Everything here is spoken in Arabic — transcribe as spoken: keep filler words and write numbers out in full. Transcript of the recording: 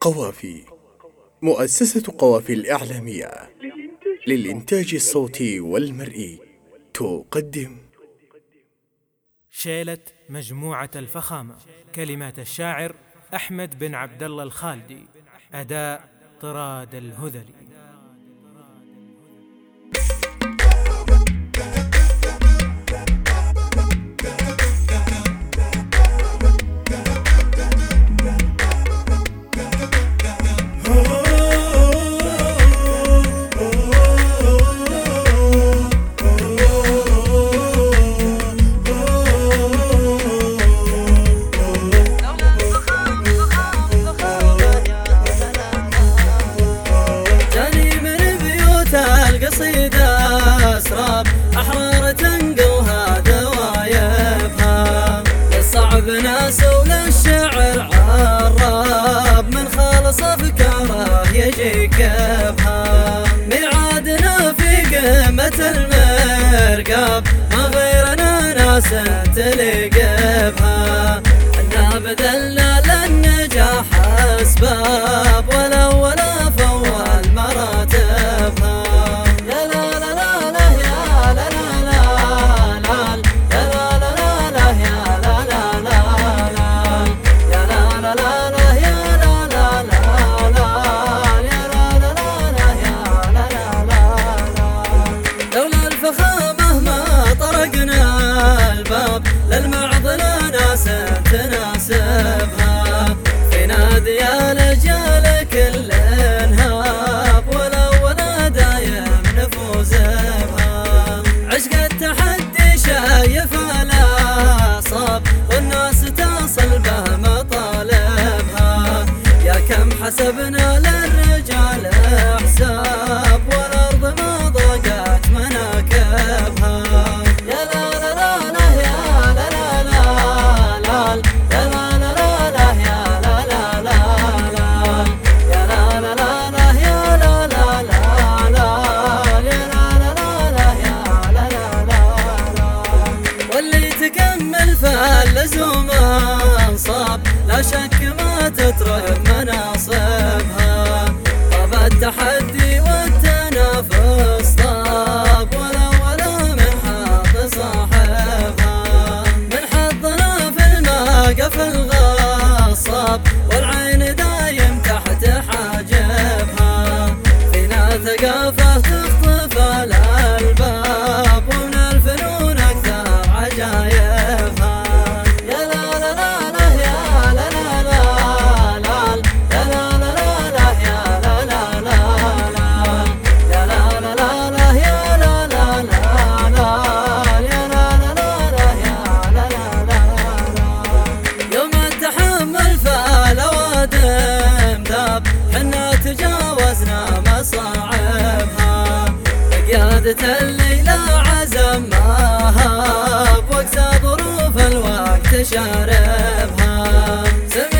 قوافي. مؤسسة قوافي الإعلامية للإنتاج الصوتي والمرئي تقدم شيلة مجموعة الفخامة. كلمات الشاعر أحمد بن عبد الله الخالدي، أداء طراد الهذلي. قصيدة أسراب أحرار تنقلها دوايبها، للصعب ناس وللشعر عراب، من خالص أفكاره يجي كبها. ميعادنا في قمة المرقاب، ما غيرنا ناس تلقبها. حنا بذلنا للنجاح أسباب، ولو ولا فوال مراتبها. للمعضلة ناس تناسبها، في نادي الأجيال كل انهاب، ولو ولا دايم نفوز بها. عشق التحدي شايف الأعصاب، والناس تصل به مطالبها. يا كم حسبنا للرجال حساب، والأرض ما ضاقت مناكبها. فاللزوم انصاب، لا شك ما تترك مناصبها. طاب التحدي والتنافس طاب، ولا ولا من حظ صاحبها. من حظنا في الموقف الغصاب، والعين دايم تحت حاجبها. فينا ثقافة تخطف الألباب، ومن الفنون أكثر عجايبها. حنا تجاوزنا مصاعبها، بقيادة الليلة عزم ما هاب، واقسى ظروف الوقت شاربها.